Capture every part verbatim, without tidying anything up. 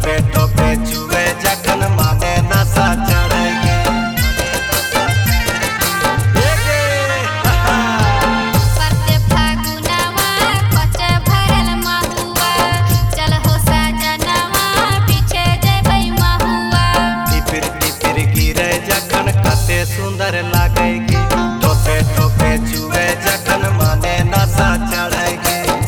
टोपे टोपे चुए जखन माने नशा चढ़ेगी। सुंदर लागेगी टोपे टोपे चुए जखन माने नशा चढ़ेगी।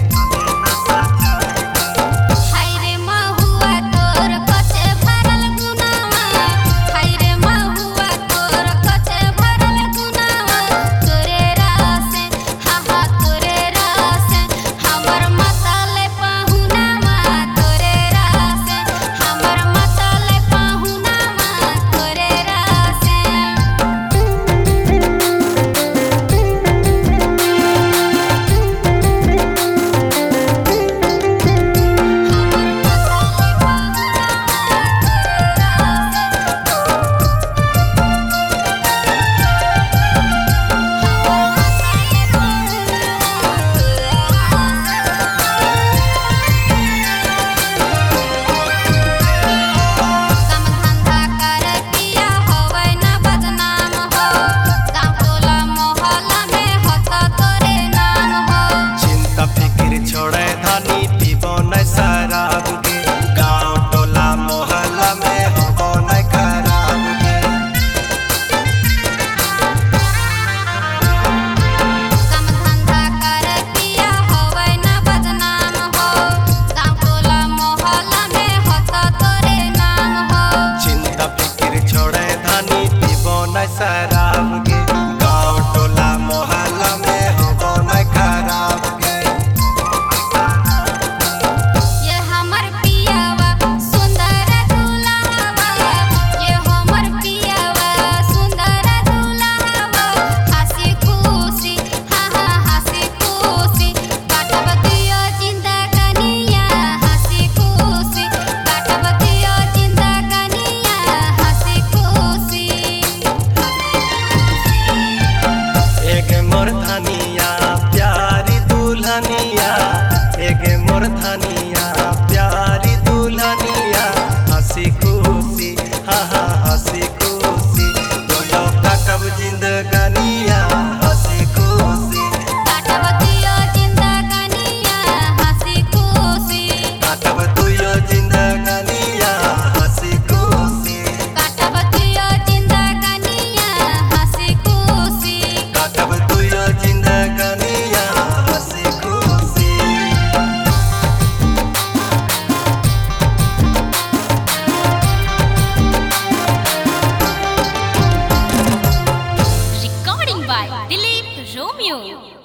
शराब के गाँव टोला मोहल्ला में होबो न खराब के। ये हमर पियावा सुंदर दुल्हावा, ये हमर पियावा सुंदर दुल्हावा। हंसी खुशी हा हा हंसी खुशी काटब दियो जिंदगानिया। हंसी खुशी काटब दियो जिंदगानिया। हंसी खुशी एक मोर धनिया प्यारी दुल्हनिया, एक मोर धनिया प्यारी दुल्हनिया। हंसी खुशी हा हा हंसी खुशी दोनों काटब जिंदगानिया। हंसी खुशी काटब दियो जिंदगानिया। हंसी खुशी काटब दियो जिंदगानिया। हंसी खुशी काटब दियो जिंदगानिया। हंसी खुशी काटब दियो जिंदगानिया। हंसी खुशी Recording by Dilip Romeo.